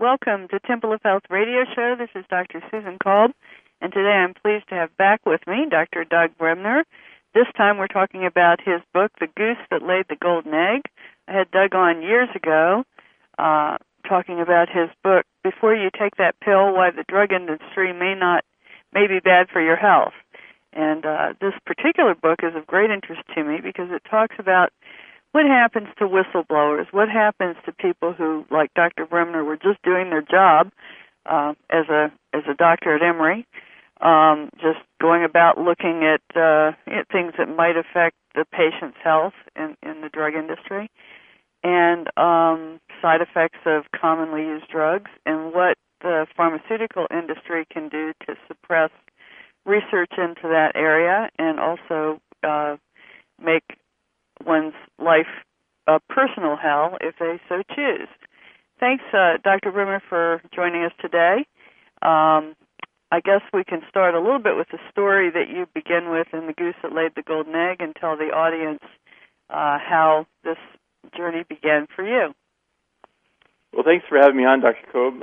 welcome to Temple of Health Radio Show. This is Dr. Susan Kolb, and today I'm pleased to have back with me Dr. Doug Bremner. This time we're talking about his book, The Goose That Laid the Golden Egg. I had Doug on years ago talking about his book, Before You Take That Pill, Why the Drug Industry May Be Bad for Your Health. And this particular book is of great interest to me because it talks about what happens to whistleblowers, what happens to people who, like Dr. Bremner, were just doing their job as a doctor at Emory, just going about looking at things that might affect the patient's health in the drug industry, and side effects of commonly used drugs, and what the pharmaceutical industry can do to suppress research into that area and also make one's life a personal hell if they so choose. Thanks, Dr. Bremner, for joining us today. I guess we can start a little bit with the story that you begin with in The Goose That Laid the Golden Egg and tell the audience how this journey began for you. Well, thanks for having me on, Dr. Kolb.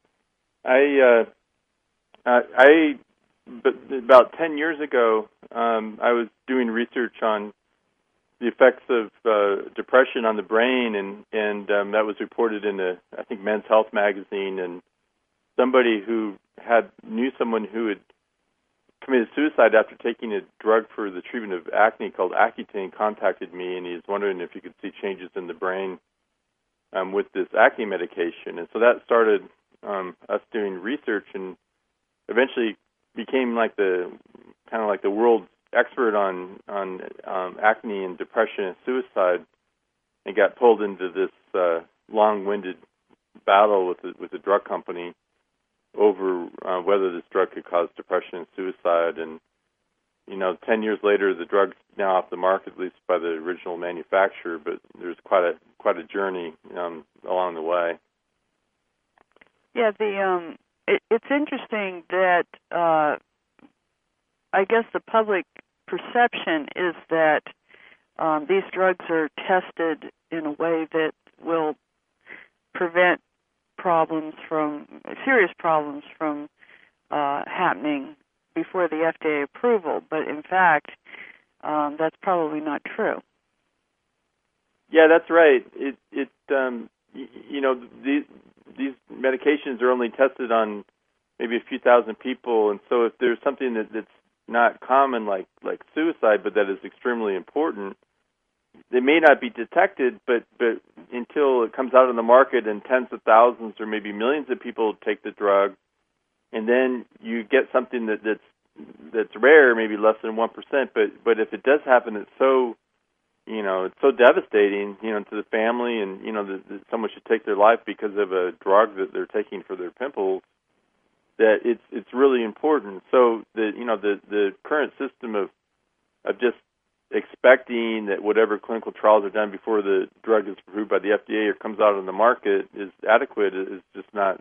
About 10 years ago, I was doing research on the effects of depression on the brain, and that was reported in I think Men's Health magazine, and somebody who knew someone who had committed suicide after taking a drug for the treatment of acne called Accutane contacted me, and he was wondering if he could see changes in the brain with this acne medication. And so that started us doing research, and eventually became like the world's expert on acne and depression and suicide, and got pulled into this long-winded battle with the drug company over whether this drug could cause depression and suicide. And 10 years later, the drug's now off the market, at least by the original manufacturer. But there's quite a journey along the way. Yeah, it's interesting that I guess the public perception is that these drugs are tested in a way that will prevent serious problems from happening before the FDA approval. But in fact, that's probably not true. Yeah, that's right. These medications are only tested on maybe a few thousand people, and so if there's something that's not common like suicide, but that is extremely important, they may not be detected, but until it comes out on the market and tens of thousands or maybe millions of people take the drug, and then you get something that's rare, maybe less than 1%, but if it does happen, it's so devastating, to the family, and that someone should take their life because of a drug that they're taking for their pimples, that it's really important. So the current system of just expecting that whatever clinical trials are done before the drug is approved by the FDA or comes out on the market is adequate is just not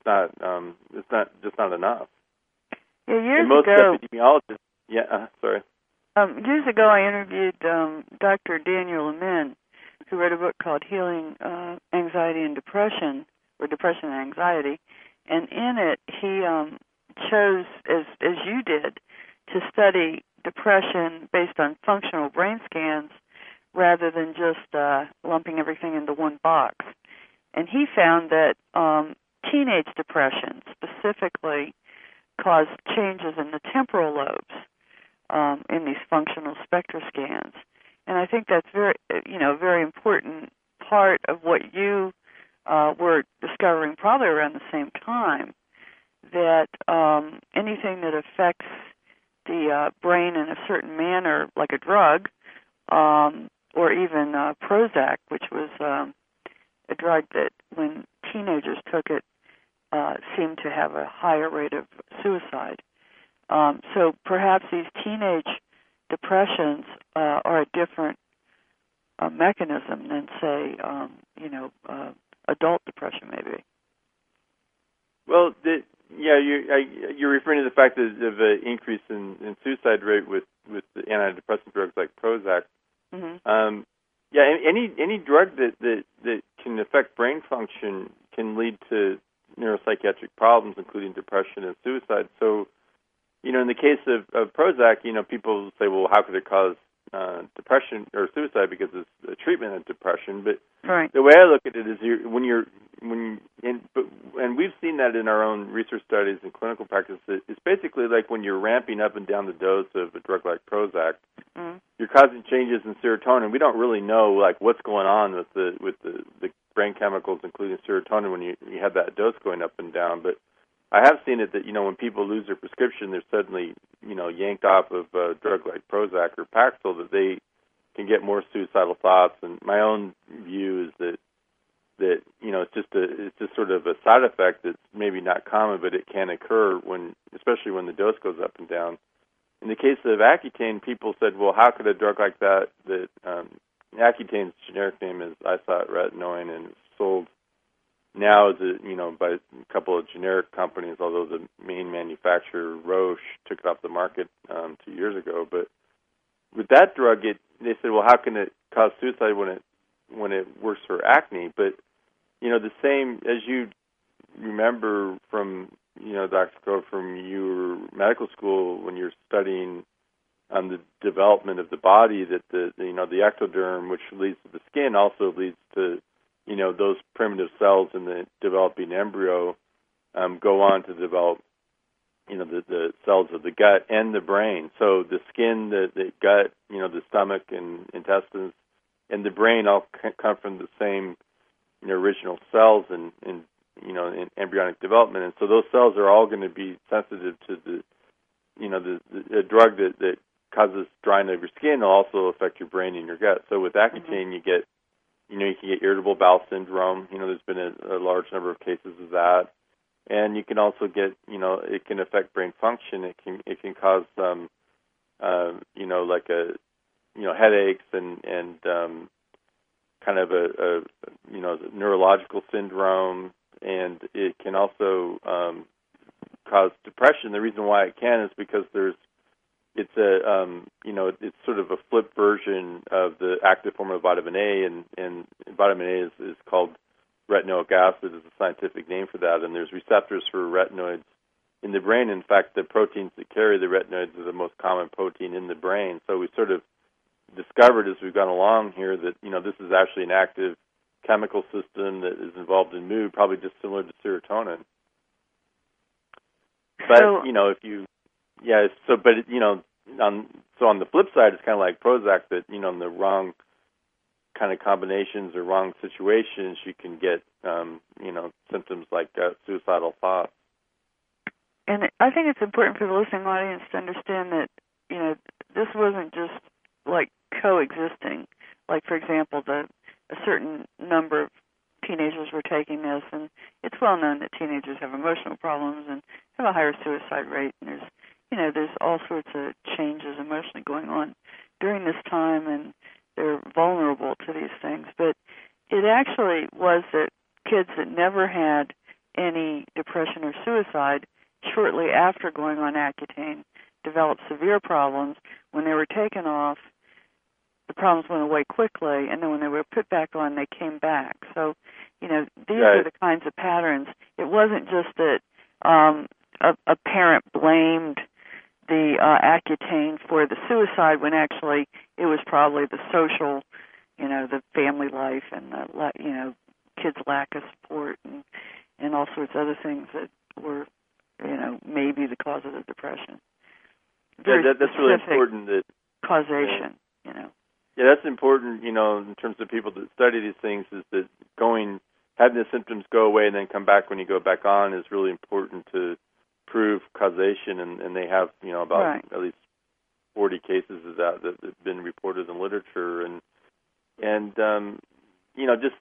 enough. Yeah, years most ago, epidemiologists. Years ago, I interviewed Dr. Daniel Amen, who wrote a book called Healing Anxiety and Depression, or Depression and Anxiety, and in it he chose, as you did, to study depression based on functional brain scans rather than just lumping everything into one box. And he found that teenage depression specifically caused changes in the temporal lobes in these functional spectra scans. And I think that's very important part of what you were discovering probably around the same time, that anything that affects the brain in a certain manner, like a drug, or even Prozac, which was a drug that when teenagers took it seemed to have a higher rate of suicide. So perhaps these teenage depressions are a different mechanism than, say, adult depression maybe. Well, you're referring to the fact that of an increase in suicide rate with the antidepressant drugs like Prozac. Mm-hmm. Any drug that can affect brain function can lead to neuropsychiatric problems, including depression and suicide. So, in the case of Prozac, people say, well, how could it cause depression or suicide because it's a treatment of depression? But right. The way I look at it is and we've seen that in our own research studies and clinical practice. It's basically like when you're ramping up and down the dose of a drug like Prozac, you're causing changes in serotonin. We don't really know what's going on with the brain chemicals, including serotonin, when you have that dose going up and down. But I have seen it that when people lose their prescription, they're suddenly yanked off of a drug like Prozac or Paxil, that they can get more suicidal thoughts. And my own view is that it's just sort of a side effect that's maybe not common, but it can occur especially when the dose goes up and down. In the case of Accutane, people said, well, how could a drug like that Accutane's generic name is isotretinoin, and it's sold now as by a couple of generic companies, although the main manufacturer, Roche, took it off the market 2 years ago. But with that drug, they said, well, how can it cause suicide when it works for acne? But the same as you remember from Dr. Crow, from your medical school when you're studying the development of the body, that the ectoderm, which leads to the skin, also leads to those primitive cells in the developing embryo go on to develop the cells of the gut and the brain. So the skin, the gut, the stomach and intestines, and the brain all come from the same original cells in embryonic development. And so those cells are all going to be sensitive to the drug that causes drying of your skin will also affect your brain and your gut. So with Accutane, you can get irritable bowel syndrome. There's been a large number of cases of that. And you can also get, it can affect brain function. It can cause, headaches and kind of a neurological syndrome. And it can also cause depression. The reason why it can is because it's sort of a flip version of the active form of vitamin A, and vitamin A is called retinoic acid, is a scientific name for that, and there's receptors for retinoids in the brain. In fact, the proteins that carry the retinoids are the most common protein in the brain. So we sort of discovered as we've gone along here that, this is actually an active chemical system that is involved in mood, probably just similar to serotonin. But, on the flip side, it's kind of like Prozac, that, in the wrong kind of combinations or wrong situations, you can get, symptoms like suicidal thoughts. And I think it's important for the listening audience to understand that, this wasn't just like coexisting. Like, for example, a certain number of teenagers were taking this, and it's well known that teenagers have emotional problems and have a higher suicide rate. And there's all sorts of changes emotionally going on during this time, and they're vulnerable to these things. But it actually was that kids that never had any depression or suicide shortly after going on Accutane developed severe problems. When they were taken off, the problems went away quickly, and then when they were put back on, they came back. So, these are the kinds of patterns. It wasn't just that a parent blamed the Accutane for the suicide when actually it was probably the social, the family life and the, kids' lack of support and all sorts of other things that were, maybe the cause of the depression. That's really important. That causation, Yeah, that's important, in terms of people that study these things, is that having the symptoms go away and then come back when you go back on is really important to prove causation, and they have, about at least 40 cases of that have been reported in literature, and just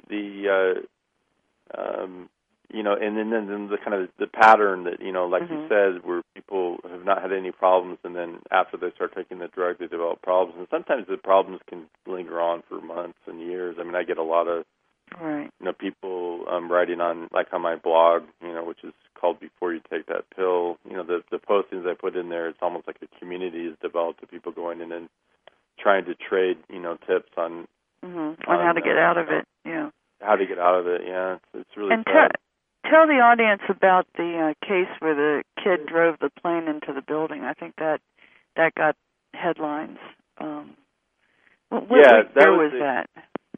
and then the kind of the pattern that, like you said, where people have not had any problems, and then after they start taking the drug, they develop problems, and sometimes the problems can linger on for months and years. I mean, I get a lot of people writing on my blog, which is called Before You Take That Pill. The postings I put in there, it's almost like a community is developed of people going in and trying to trade, tips on how to get out of it. Yeah. How to get out of it. Yeah, it's really and sad. Tell the audience about the case where the kid drove the plane into the building. I think that got headlines. What year was that?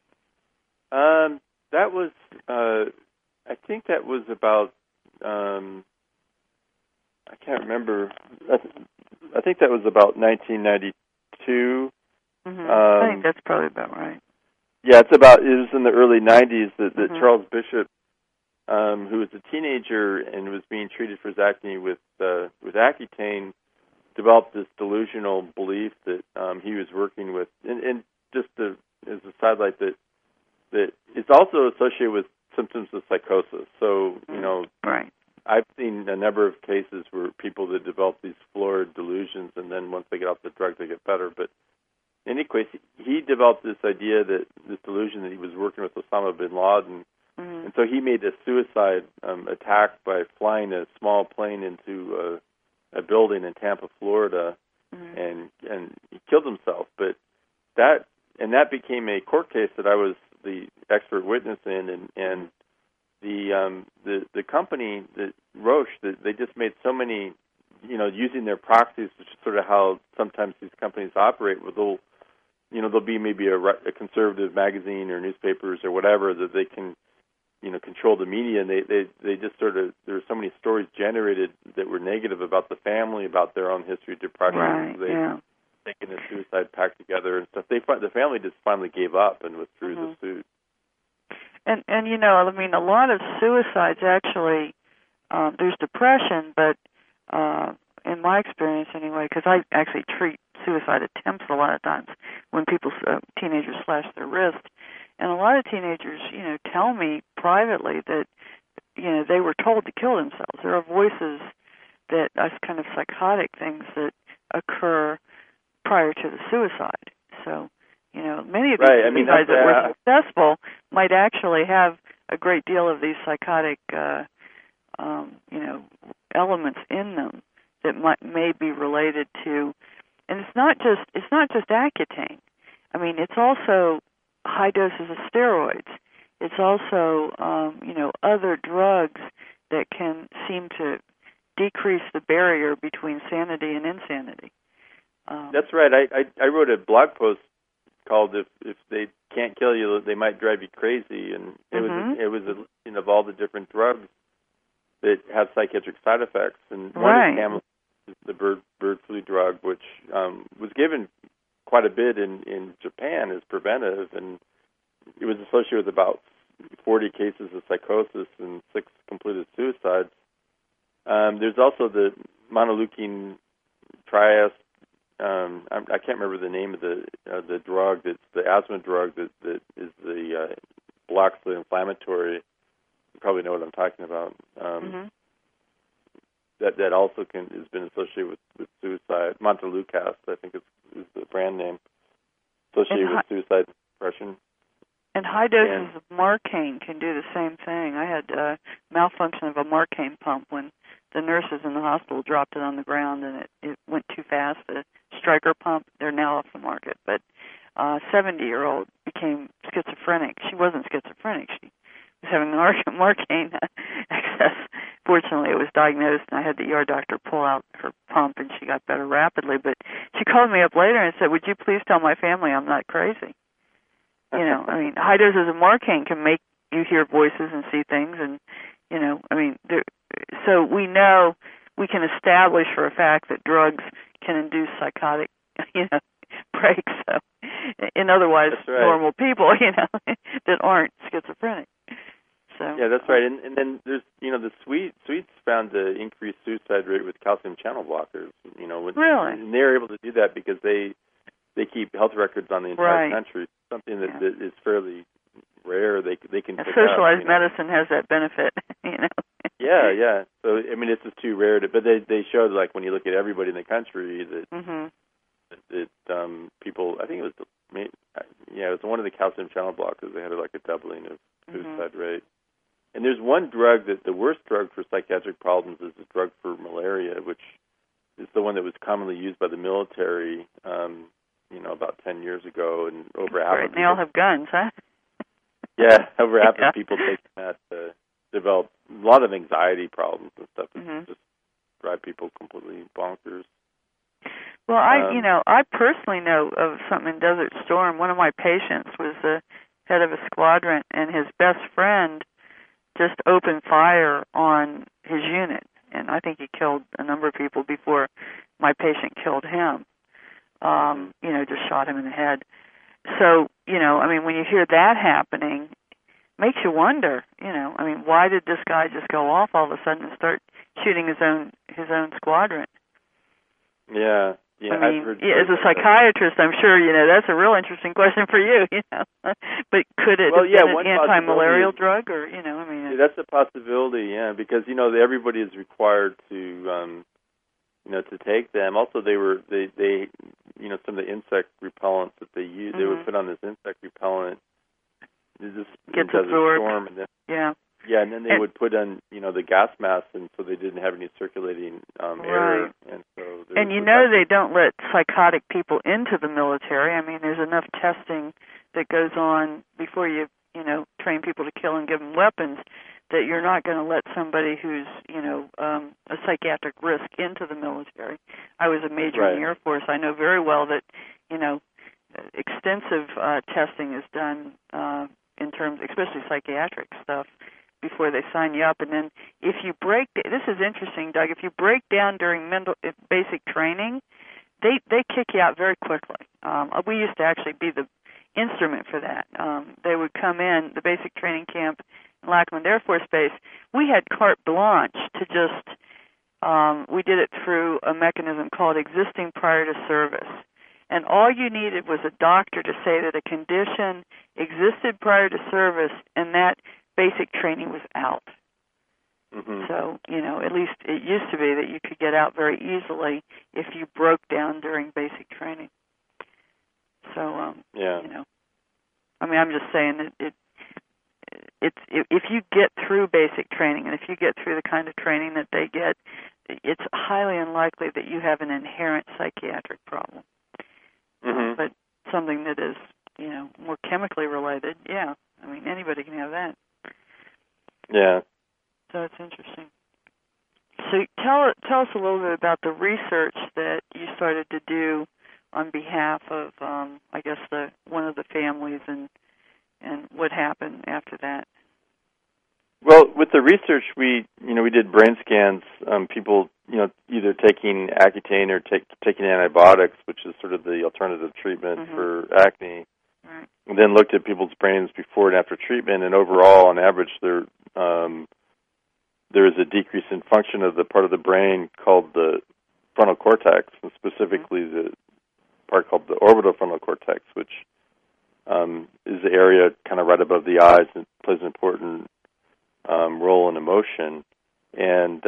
That was, I think that was about, I can't remember. I think that was about 1992. I think that's probably about right. Yeah, it was in the early 90s that Charles Bishop, who was a teenager and was being treated for his acne with Accutane, developed this delusional belief that he was working with, and just as a sidelight, that it's also associated with symptoms of psychosis. So, right. I've seen a number of cases where people that develop these florid delusions, and then once they get off the drug, they get better. But in any case, he developed this idea, this delusion that he was working with Osama bin Laden, and so he made a suicide attack by flying a small plane into a building in Tampa, Florida, and he killed himself. But that became a court case that I was the expert witness in, and the company, the Roche, they just made so many, using their proxies, which is sort of how sometimes these companies operate. There'll be maybe a conservative magazine or newspapers or whatever that they can, control the media, and they just sort of, there were so many stories generated that were negative about the family, about their own history of depression. Right. So they taken a suicide pact together and stuff. The family just finally gave up and withdrew the suit. And a lot of suicides actually, there's depression, but in my experience anyway, because I actually treat suicide attempts a lot of times when teenagers slash their wrist, and a lot of teenagers, tell me privately that, they were told to kill themselves. There are voices that are kind of psychotic things that occur prior to the suicide. So, many of these suicides that were successful might actually have a great deal of these psychotic, elements in them that may be related to. And it's not just Accutane. I mean, it's also high doses of steroids. It's also, other drugs that can seem to decrease the barrier between sanity and insanity. That's right. I wrote a blog post called "If they can't kill you, they might drive you crazy," and it was a listing of all the different drugs that have psychiatric side effects, and one is Tamiflu, the bird flu drug, which was given quite a bit in Japan as preventive, and it was associated with about 40 cases of psychosis and 6 completed suicides. There's also the monoleukin trias. I can't remember the name of the drug. That's the asthma drug that is the blocks the inflammatory. You probably know what I'm talking about. That also has been associated with suicide. Montelukast, I think, is the brand name, associated with suicide and depression. And high doses of Marcaine can do the same thing. I had malfunction of a Marcaine pump when the nurses in the hospital dropped it on the ground, and it went too fast. The Stryker pump, they're now off the market. But a 70-year-old became schizophrenic. She wasn't schizophrenic. She was having Marcaine excess. Fortunately, it was diagnosed, and I had the ER doctor pull out her pump, and she got better rapidly. But she called me up later and said, "Would you please tell my family I'm not crazy?" High doses of Marcaine can make you hear voices and see things, and so we know, we can establish for a fact that drugs can induce psychotic, breaks. So, in otherwise normal people, that aren't schizophrenic. So yeah, that's right. And then there's, the Swedes found the increased suicide rate with calcium channel blockers. Really, and they're able to do that because they keep health records on the entire country. Something that is fairly rare. They can pick socialized up, medicine has that benefit. Yeah. So it's just too rare to. But they showed, like, when you look at everybody in the country that people. I think it was one of the calcium channel blockers. They had like a doubling of suicide rate. And there's one drug that the worst drug for psychiatric problems is a drug for malaria, which is the one that was commonly used by the military. About 10 years ago, and over half of people. They all have guns, huh? Yeah, over half of people taking that develop a lot of anxiety problems and stuff. Mm-hmm. Just drive people completely bonkers. Well, I personally know of something in Desert Storm. One of my patients was the head of a squadron, and his best friend just opened fire on his unit, and I think he killed a number of people before my patient killed him. Just shot him in the head. So, when you hear that happening, it makes you wonder, why did this guy just go off all of a sudden and start shooting his own squadron? Yeah. Yeah, I've heard as a psychiatrist, I'm sure, that's a real interesting question for you, But could it have been an anti-malarial drug, or, that's a possibility, yeah, because, everybody is required to, to take them. Also, they some of the insect repellents that they use, they would put on this insect repellent. Gets absorbed. Storm, and then, yeah. Yeah, and then they would put on, the gas mask, and so they didn't have any circulating air. And so they don't let psychotic people into the military. There's enough testing that goes on before you train people to kill and give them weapons that you're not going to let somebody who's, a psychiatric risk into the military. I was a major in the Air Force. I know very well that, extensive testing is done in terms, especially psychiatric stuff, before they sign you up. And then if you this is interesting, Doug, if you break down during basic training, they kick you out very quickly. We used to actually be the instrument for that. They would come in, the basic training camp in Lackland Air Force Base. We had carte blanche to just, we did it through a mechanism called existing prior to service. And all you needed was a doctor to say that a condition existed prior to service, and that basic training was out. Mm-hmm. So, at least it used to be that you could get out very easily if you broke down during basic training. So, I'm just saying that if you get through basic training, and if you get through the kind of training that they get, it's highly unlikely that you have an inherent psychiatric problem. Mm-hmm. But something that is, more chemically related, anybody can have that. Yeah. So it's interesting. So tell us a little bit about the research that you started to do on behalf of, one of the families, and what happened after that. Well, with the research, we did brain scans. People, either taking Accutane or taking antibiotics, which is sort of the alternative treatment for acne. Right. And then looked at people's brains before and after treatment, and overall, on average, there is a decrease in function of the part of the brain called the frontal cortex, and specifically the part called the orbitofrontal cortex, which is the area kind of right above the eyes and plays an important role in emotion, and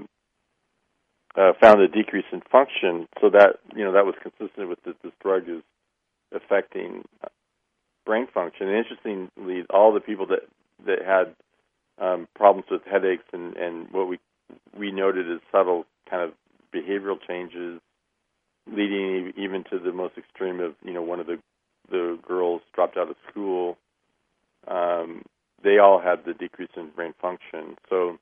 found a decrease in function. So that that was consistent with this drug is affecting brain function. And interestingly, all the people that had problems with headaches and what we noted as subtle kind of behavioral changes, leading even to the most extreme of one of the girls dropped out of school. They all had the decrease in brain function. So,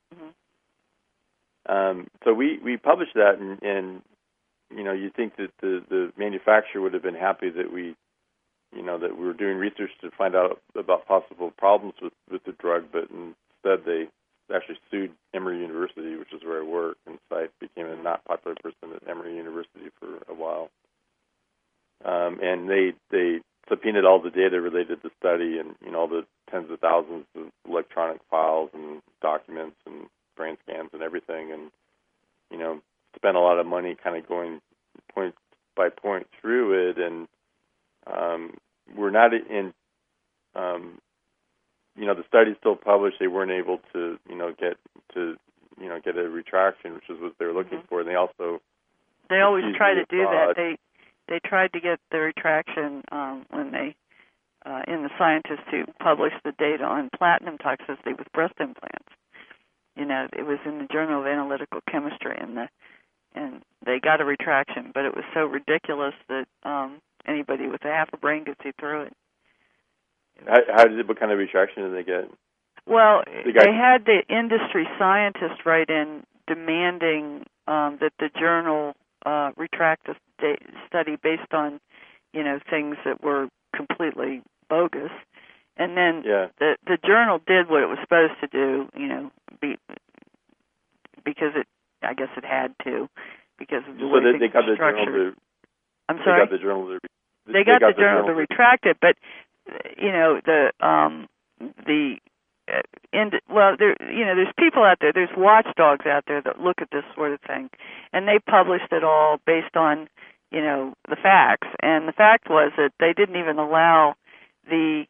so we published that, and you think that the manufacturer would have been happy that we were doing research to find out about possible problems with the drug, but instead they actually sued Emory University, which is where I work, and so I became a not popular person at Emory University for a while. And they subpoenaed all the data related to the study, and all the tens of thousands of electronic files and documents and brain scans and everything, and spent a lot of money kind of going point by point through it, and we're not in the study's still published. They weren't able to get a retraction, which is what they were looking for. And they always try to do that. They tried to get the retraction when they in the scientists who published the data on platinum toxicity with breast implants. It was in the Journal of Analytical Chemistry, and they got a retraction, but it was so ridiculous that anybody with half a brain could see through it. What kind of retraction did they get? Well, they had the industry scientists write in demanding that the journal retract the study based on, things that were completely bogus. And then the journal did what it was supposed to do, because I guess it had to, because of the way things were structured. I'm sorry? They got the journal to retract it, but there's people out there, there's watchdogs out there that look at this sort of thing, and they published it all based on, the facts. And the fact was that they didn't even allow the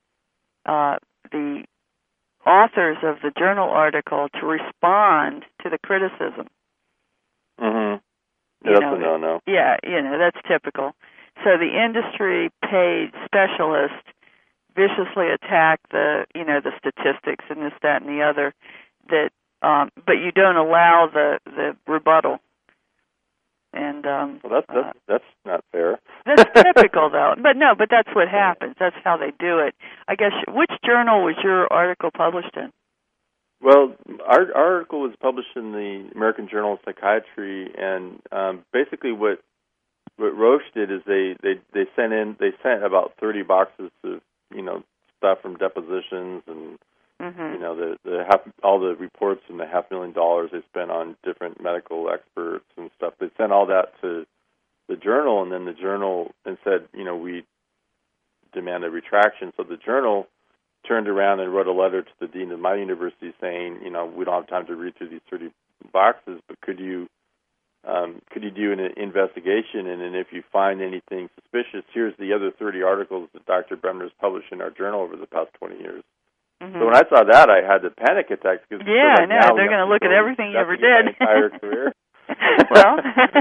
authors of the journal article to respond to the criticism. Mm-hmm. Yeah, that's a no-no. Yeah, that's typical. So the industry paid specialists viciously attack the statistics and this, that, and the other, that, but you don't allow the rebuttal. And well, that's not fair. That's typical, though. But that's what happens. That's how they do it. I guess. Which journal was your article published in? Well, our article was published in the American Journal of Psychiatry, and basically what Roche did is they sent about 30 boxes of stuff from depositions and all the reports and the $500,000 they spent on different medical experts and stuff. They sent all that to the journal, and then the journal said, we demand a retraction. So the journal turned around and wrote a letter to the dean of my university saying, we don't have time to read through these 30 boxes, but could you do an investigation, and then if you find anything suspicious, here's the other 30 articles that Dr. Bremner has published in our journal over the past 20 years. Mm-hmm. So when I saw that, I had the panic attacks. Because I know. They're going to look at everything you ever did. My entire career. Well,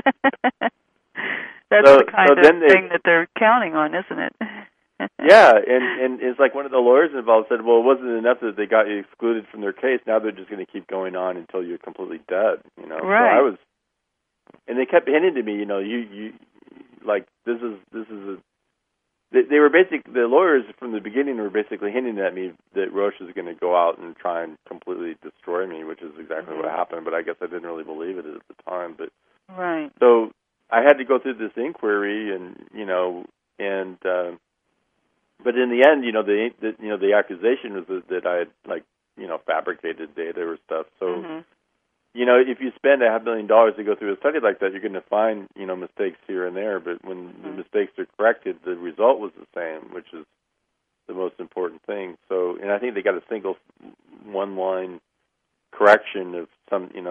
that's the kind of thing that they're counting on, isn't it? Yeah, and it's like one of the lawyers involved said, well, it wasn't enough that they got you excluded from their case. Now they're just going to keep going on until you're completely dead. Right. So and they kept hinting to me, you like this is they were basically, the lawyers from the beginning were basically hinting at me that Roche is going to go out and try and completely destroy me, which is exactly what happened. But I guess I didn't really believe it at the time. But right. So I had to go through this inquiry, but in the end, the accusation was that I had fabricated data or stuff. So. If you spend $500,000 to go through a study like that, you're going to find, mistakes here and there. But when the mistakes are corrected, the result was the same, which is the most important thing. So, and I think they got a single one-line correction of something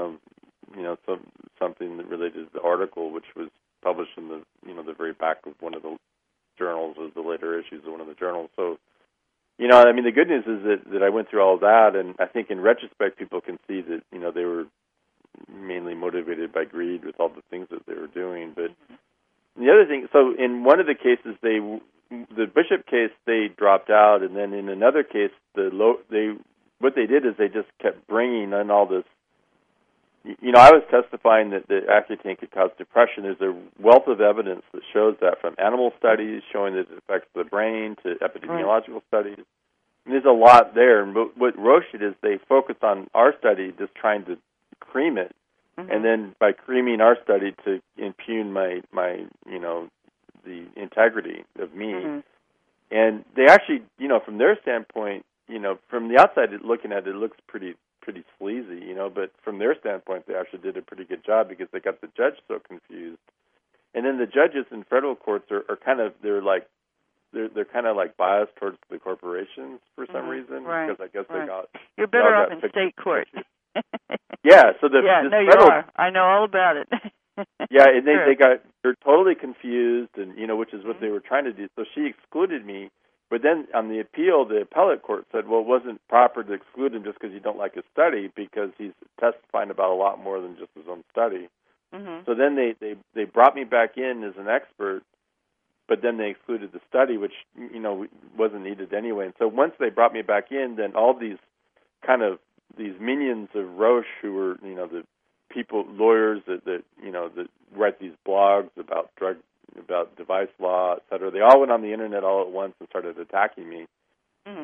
that related to the article, which was published in the very back of one of the journals, or the later issues of one of the journals. So, the good news is that I went through all of that, and I think in retrospect, people can see that, they were mainly motivated by greed with all the things that they were doing. But the other thing, so in one of the cases, the Bishop case, they dropped out, and then in another case, what they did is they just kept bringing in all this. I was testifying that the Accutane could cause depression. There's a wealth of evidence that shows that, from animal studies showing that it affects the brain to epidemiological studies. And there's a lot there. And what Roche did is they focused on our study, just trying to cream it, and then by creaming our study to impugn my the integrity of me. And they actually, from their standpoint, from the outside looking at it, it looks pretty sleazy, but from their standpoint, they actually did a pretty good job, because they got the judge so confused. And then the judges in federal courts are kind of, they're kind of like biased towards the corporations for some reason, because I guess they got. You're better off in state court. Yeah, so you are. I know all about it. Yeah, and they're totally confused, and which is what they were trying to do. So she excluded me, but then on the appeal, the appellate court said, well, it wasn't proper to exclude him just because you don't like his study, because he's testifying about a lot more than just his own study. So then they brought me back in as an expert, but then they excluded the study, which wasn't needed anyway. And so once they brought me back in, then all these these minions of Roche, who were the people, lawyers that write these blogs about device law, et cetera, they all went on the internet all at once and started attacking me. And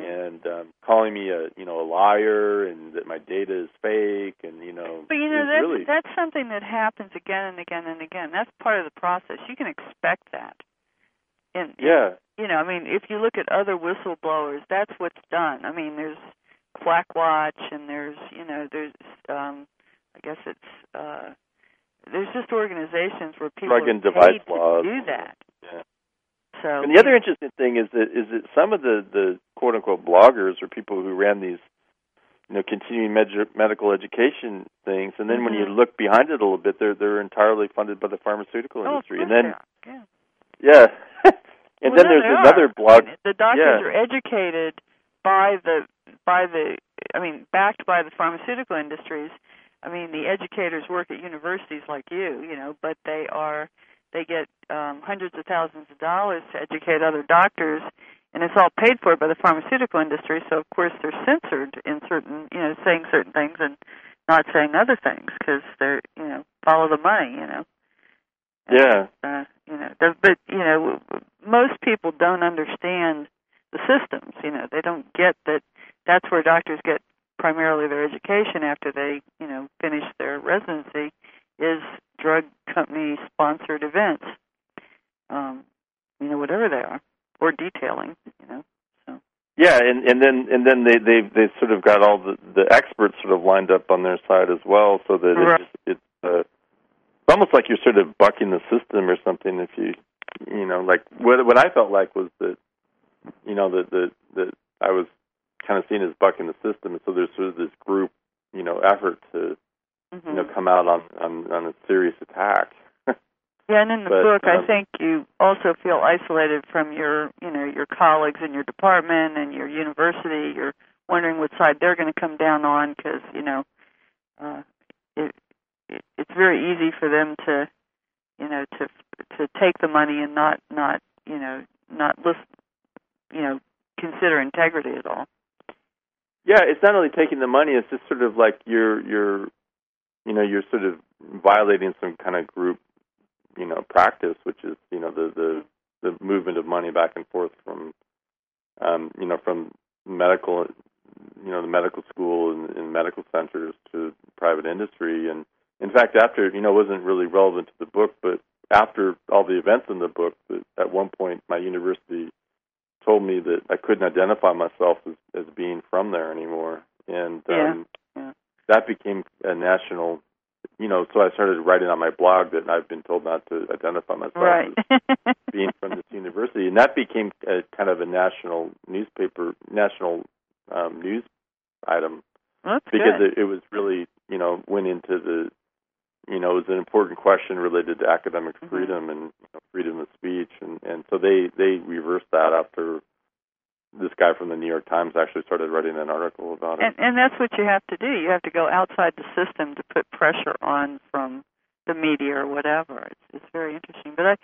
and calling me a liar and that my data is fake, and But that's something that happens again and again and again. That's part of the process. You can expect that. If you look at other whistleblowers, that's what's done. I mean, there's Quackwatch, and there's there's just organizations where people are paid to do that. Yeah. So, and the other interesting thing is that some of the quote unquote bloggers or people who ran these continuing medical education things, and then when you look behind it a little bit, they're entirely funded by the pharmaceutical industry. And then then there's another blog. The doctors are educated backed by the pharmaceutical industries. I mean, the educators work at universities like you, but they get hundreds of thousands of dollars to educate other doctors, and it's all paid for by the pharmaceutical industry. So of course they're censored in certain, saying certain things and not saying other things because they're, follow the money, But most people don't understand the systems. They don't get that. That's where doctors get primarily their education after they, finish their residency, is drug company sponsored events, whatever they are, or detailing, So. Yeah, and then they sort of got all the experts sort of lined up on their side as well, so that it's almost like you're sort of bucking the system or something. If you like what I felt like was that that I was kind of seen as bucking the system, and so there's sort of this group effort to come out on a serious attack. Yeah, and in the book, I think you also feel isolated from your colleagues in your department and your university. You're wondering what side they're going to come down on because it's very easy for them to take the money and not listen, consider integrity at all. Yeah, it's not only taking the money; it's just sort of like you're sort of violating some kind of group, practice, which is the movement of money back and forth from from medical, the medical school and medical centers to private industry. And in fact, after it wasn't really relevant to the book, but after all the events in the book, that at one point my university told me that I couldn't identify myself as being from there anymore, and that became a national. So I started writing on my blog that I've been told not to identify myself as being from this university, and that became a kind of a national newspaper, national news item. That's because good. it was really went into the it was an important question related to academic freedom and freedom of speech, and so they reversed that after this guy from the New York Times actually started writing an article about it. And that's what you have to do. You have to go outside the system to put pressure on from the media or whatever. It's very interesting. But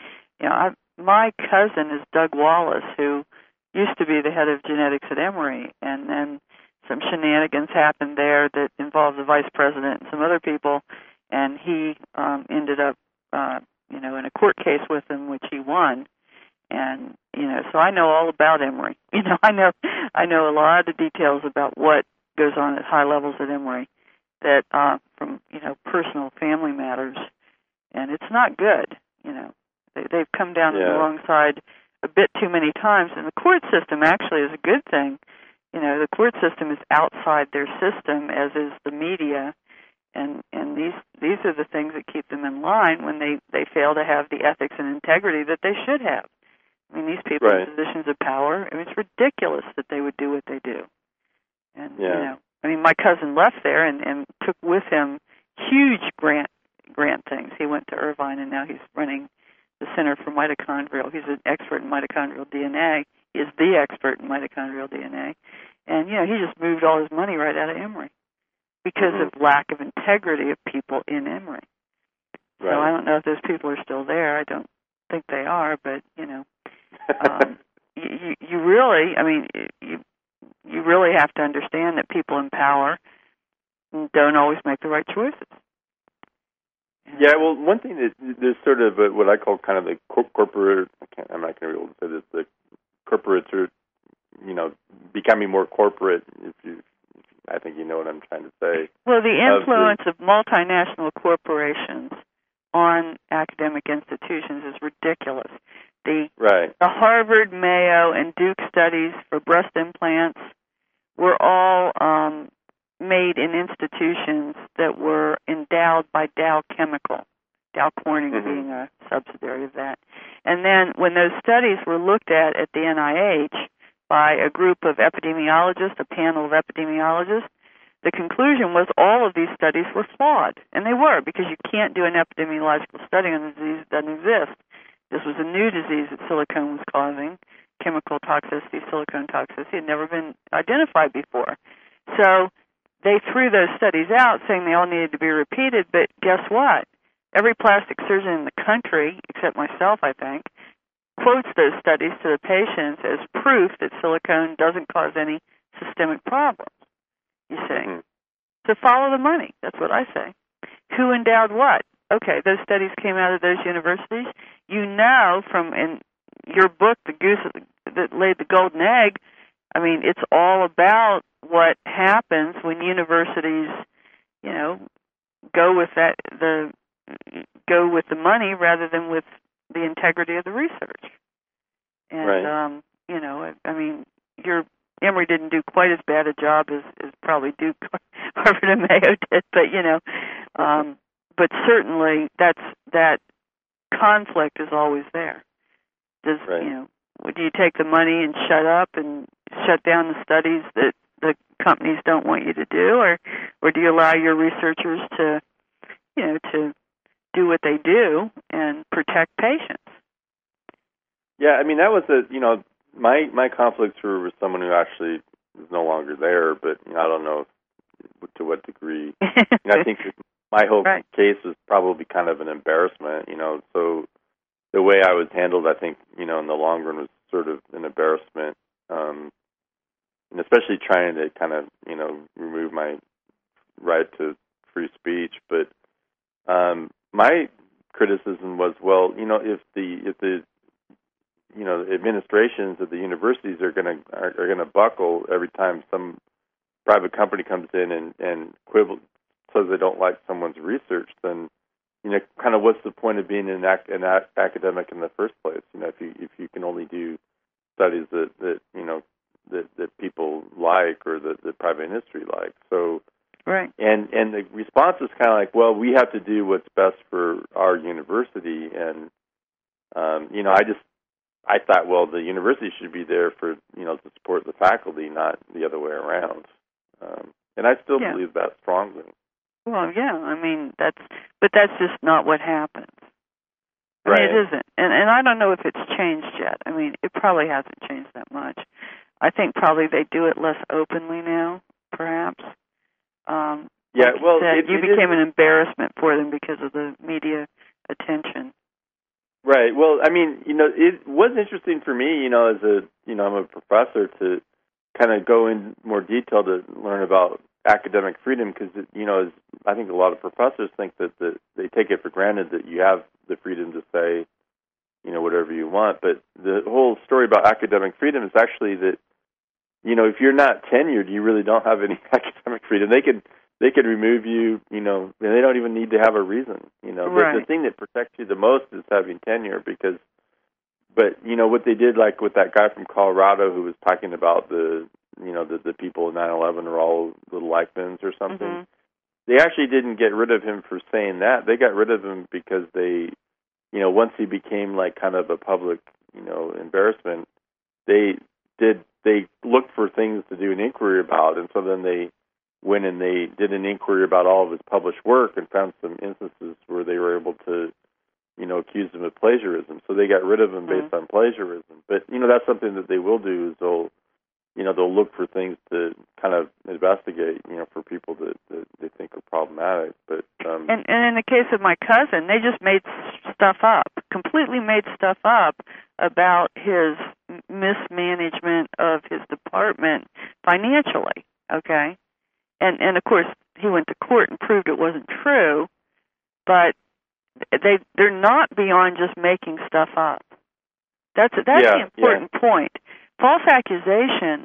my cousin is Doug Wallace, who used to be the head of genetics at Emory, and then some shenanigans happened there that involved the vice president and some other people, and he ended up, in a court case with him, which he won. And so I know all about Emory. I know a lot of details about what goes on at high levels at Emory, that from personal family matters, and it's not good. They've come down on the wrong side a bit too many times, and the court system actually is a good thing. The court system is outside their system, as is the media, and these are the things that keep them in line when they fail to have the ethics and integrity that they should have. I mean, these people in positions of power, it's ridiculous that they would do what they do. And, my cousin left there and took with him huge grant things. He went to Irvine, and now he's running the Center for Mitochondrial. He's an expert in mitochondrial DNA. He is the expert in mitochondrial DNA. And, he just moved all his money right out of Emory because of lack of integrity of people in Emory. So I don't know if those people are still there. I don't think they are, but, you really, you really have to understand that people in power don't always make the right choices. Yeah, well, one thing that there's sort of what I call kind of the corporate. I'm not going to be able to say this. The corporates are, can be more corporate. I think you know what I'm trying to say. Well, the influence of multinational corporations on academic institutions is ridiculous. The Harvard, Mayo, and Duke studies for breast implants were all made in institutions that were endowed by Dow Chemical, Dow Corning being a subsidiary of that. And then when those studies were looked at the NIH by a group of epidemiologists, a panel of epidemiologists, the conclusion was all of these studies were flawed. And they were, because you can't do an epidemiological study on a disease that doesn't exist. This was a new disease that silicone was causing, chemical toxicity, silicone toxicity. It had never been identified before. So they threw those studies out, saying they all needed to be repeated, but guess what? Every plastic surgeon in the country, except myself, I think, quotes those studies to the patients as proof that silicone doesn't cause any systemic problems, you see. So follow the money. That's what I say. Who endowed what? Okay, those studies came out of those universities. You know from in your book, The Goose That Laid the Golden Egg, I mean, it's all about what happens when universities, you know, go with the money rather than with the integrity of the research. And, you know, I mean, Emory didn't do quite as bad a job as probably Duke, Harvard, and Mayo did, but, you know, but certainly that conflict is always there. You know, do you take the money and shut up and shut down the studies that the companies don't want you to do, or do you allow your researchers to, you know, to do what they do and protect patients? Yeah, I mean, that was my conflicts were with someone who actually is no longer there, but you know, I don't know to what degree. I think my whole case was probably kind of an embarrassment, you know, so the way I was handled, I think, you know, in the long run was sort of an embarrassment, and especially trying to kind of, you know, remove my right to free speech. But my criticism was, well, you know, if the you know, administrations of the universities are gonna buckle every time some private company comes in and quibble, says they don't like someone's research, then, you know, kind of what's the point of being an academic in the first place? You know, if you can only do studies that you know that people like or that private industry likes. So and the response is kind of like, well, we have to do what's best for our university, and you know, I thought, well, the university should be there for, you know, to support the faculty, not the other way around. And I still believe that strongly. Well, yeah, I mean, that's just not what happens. I mean, it isn't. And I don't know if it's changed yet. I mean, it probably hasn't changed that much. I think probably they do it less openly now, perhaps. Well, you became an embarrassment for them because of the media attention. Right. Well, I mean, you know, it was interesting for me, you know, I'm a professor, to kind of go in more detail to learn about academic freedom, because, you know, I think a lot of professors think that they take it for granted that you have the freedom to say, you know, whatever you want. But the whole story about academic freedom is actually that, you know, if you're not tenured, you really don't have any academic freedom. They could remove you, you know, and they don't even need to have a reason, you know. But the thing that protects you the most is having tenure, but, you know, what they did, like with that guy from Colorado who was talking about the people in 9/11 are all little Eichmanns or something, they actually didn't get rid of him for saying that. They got rid of him because they, you know, once he became like kind of a public, you know, embarrassment, they looked for things to do an inquiry about, and so then they went and they did an inquiry about all of his published work and found some instances where they were able to, you know, accuse him of plagiarism. So they got rid of him based on plagiarism. But, you know, that's something that they will do, is they'll look for things to kind of investigate, you know, for people that they think are problematic. But and in the case of my cousin, they just made stuff up, completely made stuff up about his mismanagement of his department financially, okay? And of course, he went to court and proved it wasn't true, but they're not beyond just making stuff up. That's the important point. False accusation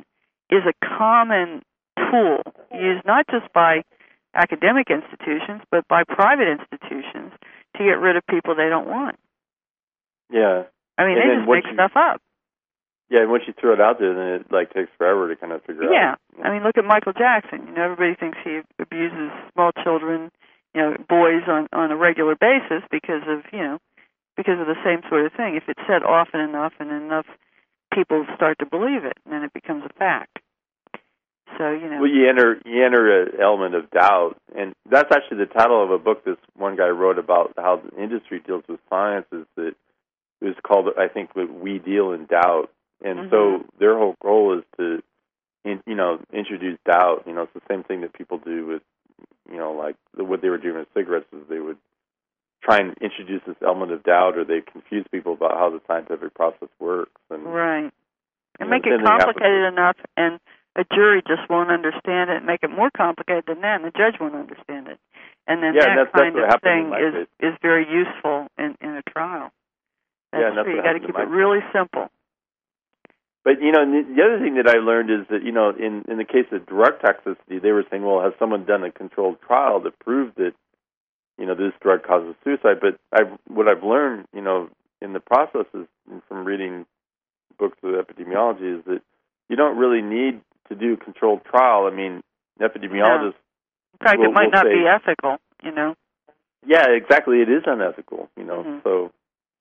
is a common tool used not just by academic institutions, but by private institutions to get rid of people they don't want. Yeah. I mean, they just make stuff up. Yeah, and once you throw it out there, then it takes forever to kind of figure out. Yeah. I mean, look at Michael Jackson. Everybody thinks he abuses small children, boys on a regular basis because of the same sort of thing. If it's said often enough and enough people start to believe it, and then it becomes a fact. So, Well, you enter an element of doubt, and that's actually the title of a book this one guy wrote about how the industry deals with science. Is that it was called, I think, "We Deal in Doubt," and so their whole goal is to, introduce doubt. It's the same thing that people do with, like what they were doing with cigarettes is they would try and introduce this element of doubt, or they confuse people about how the scientific process works. And, right. And make it complicated enough, and a jury just won't understand it, and make it more complicated than that, and the judge won't understand it. And then that kind of thing is very useful in a trial. That's true. You got to keep it really simple. But, the other thing that I learned is that, in the case of drug toxicity, they were saying, well, has someone done a controlled trial that proved that, this drug causes suicide? But what I've learned, in the process from reading books of epidemiology is that you don't really need to do a controlled trial. I mean, epidemiologists... In fact, it might not be ethical, Yeah, exactly. It is unethical, so...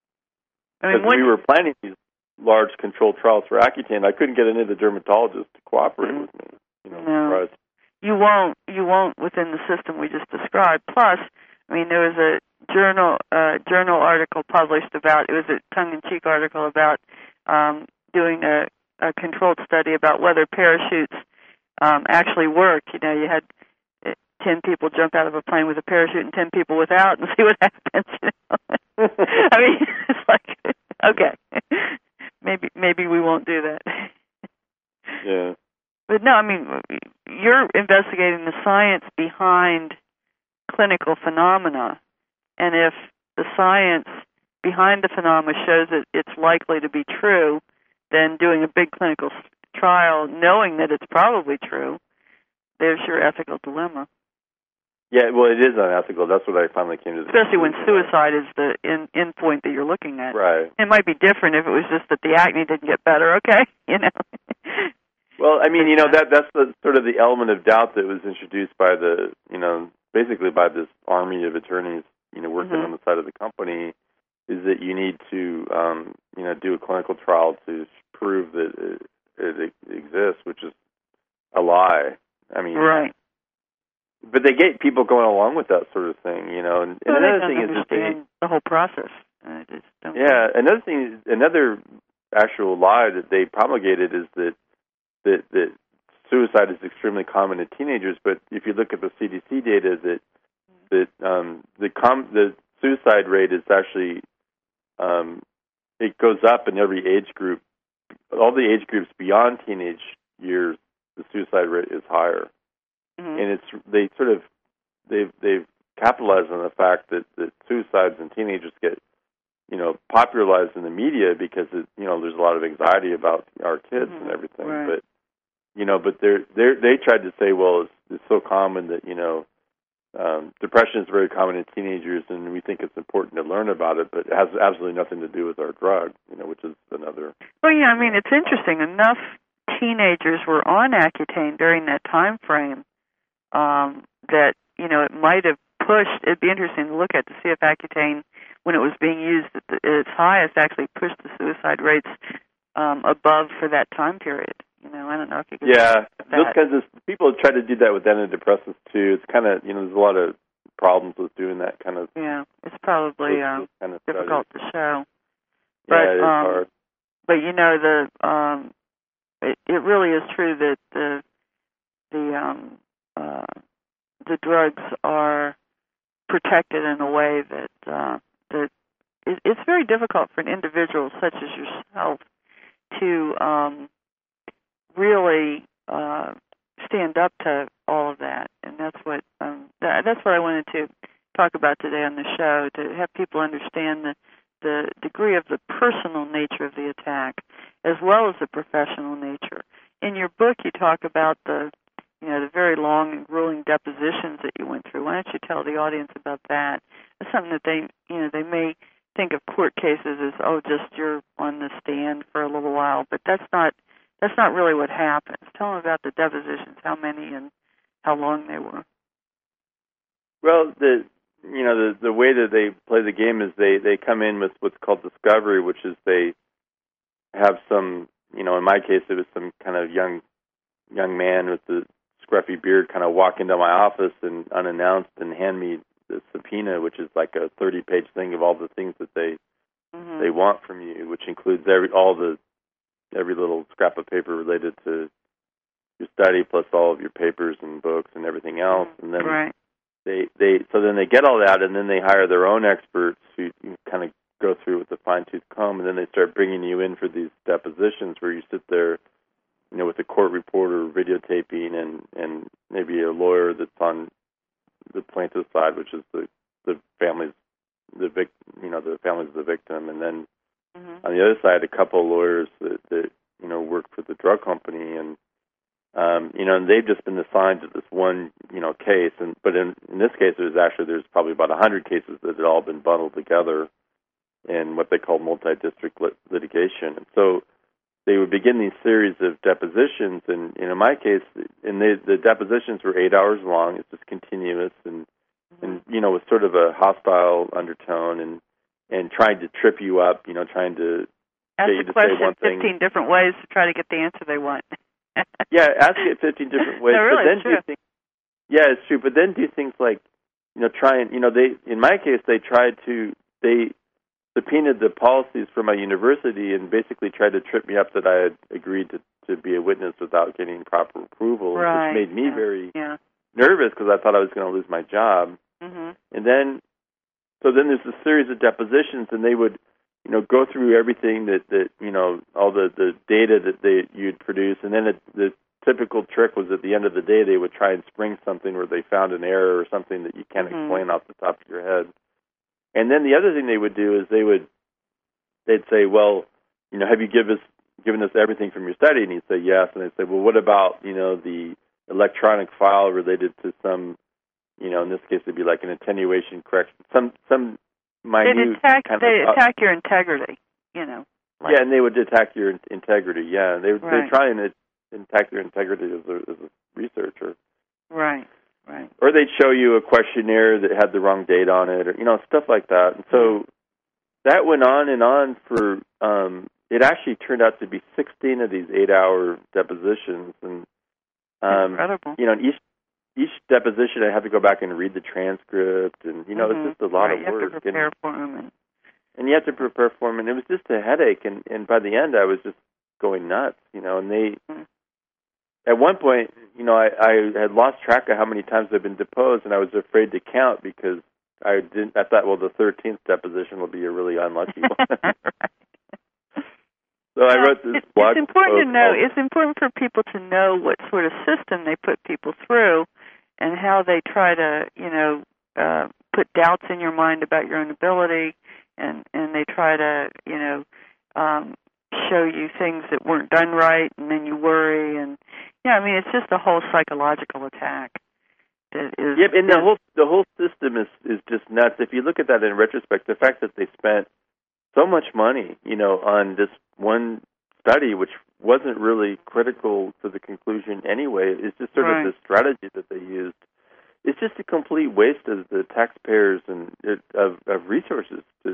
I mean, we were planning these large controlled trials for Accutane, I couldn't get any of the dermatologists to cooperate with me. No. You won't within the system we just described. Plus, I mean, there was a journal article published about, it was a tongue-in-cheek article about doing a controlled study about whether parachutes actually work. You had 10 people jump out of a plane with a parachute and 10 people without, and see what happens. I mean, it's like, okay, maybe we won't do that. Yeah. But no, I mean, you're investigating the science behind clinical phenomena, and if the science behind the phenomena shows that it's likely to be true, then doing a big clinical trial, knowing that it's probably true, there's your ethical dilemma. Yeah, well, it is unethical. That's what I finally came to. Especially when suicide is the end point that you're looking at. Right. It might be different if it was just that the acne didn't get better, okay? Well, I mean, that's the sort of the element of doubt that was introduced by the, basically by this army of attorneys, working on the side of the company, is that you need to, do a clinical trial to prove that it exists, which is a lie. I mean, right. But they get people going along with that sort of thing, And another thing is that the whole process. Another actual lie that they promulgated is that suicide is extremely common in teenagers. But if you look at the CDC data, the suicide rate is actually it goes up in every age group. All the age groups beyond teenage years, the suicide rate is higher. And they've capitalized on the fact that suicides in teenagers get popularized in the media because there's a lot of anxiety about our kids and everything. Right. But they tried to say, well, it's so common that depression is very common in teenagers, and we think it's important to learn about it, but it has absolutely nothing to do with our drug, which is another. Well, yeah, I mean, it's interesting. Enough teenagers were on Accutane during that time frame that it might have pushed. It'd be interesting to look at to see if Accutane, when it was being used at its highest, actually pushed the suicide rates above for that time period. I don't know if you could. Yeah, those kinds of people try to do that with antidepressants too. It's kind of there's a lot of problems with doing that kind of. Yeah, it's probably kind of difficult to show. But, yeah, it's hard. But it really is true that the drugs are protected in a way that it's very difficult for an individual such as yourself to really stand up to all of that, and that's what I wanted to talk about today on the show, to have people understand the degree of the personal nature of the attack as well as the professional nature. in your book you talk about the very long and grueling depositions that you went through. Why don't you tell the audience about that? It's something that they may think of court cases as, just you're on the stand for a little while, but that's not really what happens. Tell them about the depositions, how many and how long they were. Well, the way that they play the game is they come in with what's called discovery, which is they have some, in my case it was some kind of young man with the scruffy beard kind of walk into my office and unannounced and hand me the subpoena, which is like a 30-page thing of all the things that they want from you, which includes every little scrap of paper related to your study, plus all of your papers and books and everything else. And then then they get all that, and then they hire their own experts who kind of go through with a fine-tooth comb, and then they start bringing you in for these depositions where you sit there, with a court reporter videotaping and maybe a lawyer that's on the plaintiff's side, which is the families, the families of the victim, and then on the other side, a couple of lawyers that work for the drug company, and they've just been assigned to this one case, but in this case, there's probably about 100 cases that had all been bundled together in what they call multi-district litigation, and so they would begin these series of depositions, and in my case, the depositions were 8 hours long. It's just continuous, and with sort of a hostile undertone, and trying to trip you up, trying to get you to say one thing. 15 different ways to try to get the answer they want. Yeah, ask it 15 different ways. No, really, but then it's true. But then do things like, in my case, they subpoenaed the policies for my university and basically tried to trip me up that I had agreed to be a witness without getting proper approval, which made me very nervous because I thought I was going to lose my job. And then there's a series of depositions, and they would, go through everything that all the data that you'd produce, and then the typical trick was at the end of the day they would try and spring something where they found an error or something that you can't explain off the top of your head. And then the other thing they would do is they'd say, well, have you given us everything from your study? And he'd say yes, and they'd say, well, what about the electronic file related to some, in this case it'd be like an attenuation correction, some minute they attack your integrity, Yeah, and they would attack your integrity. Yeah, they'd try and attack your integrity as a researcher. Right. Or they'd show you a questionnaire that had the wrong date on it, or stuff like that. And so that went on and on for. It actually turned out to be 16 of these 8-hour depositions, and incredible. Each deposition, I had to go back and read the transcript, and it's just a lot of work. You have to prepare for them, and you have to prepare for them, and it was just a headache. And by the end, I was just going nuts, And they, at one point, I had lost track of how many times I've been deposed, and I was afraid to count because I thought, well, the 13th deposition will be a really unlucky one. So I wrote this blog post. It's important for people to know what sort of system they put people through, and how they try to, put doubts in your mind about your own ability, and they try to, show you things that weren't done right, and then you worry, and it's just a whole psychological attack. And the whole system is just nuts. If you look at that in retrospect, the fact that they spent so much money, on this one study, which wasn't really critical to the conclusion anyway, is just sort of the strategy that they used. It's just a complete waste of the taxpayers and of resources to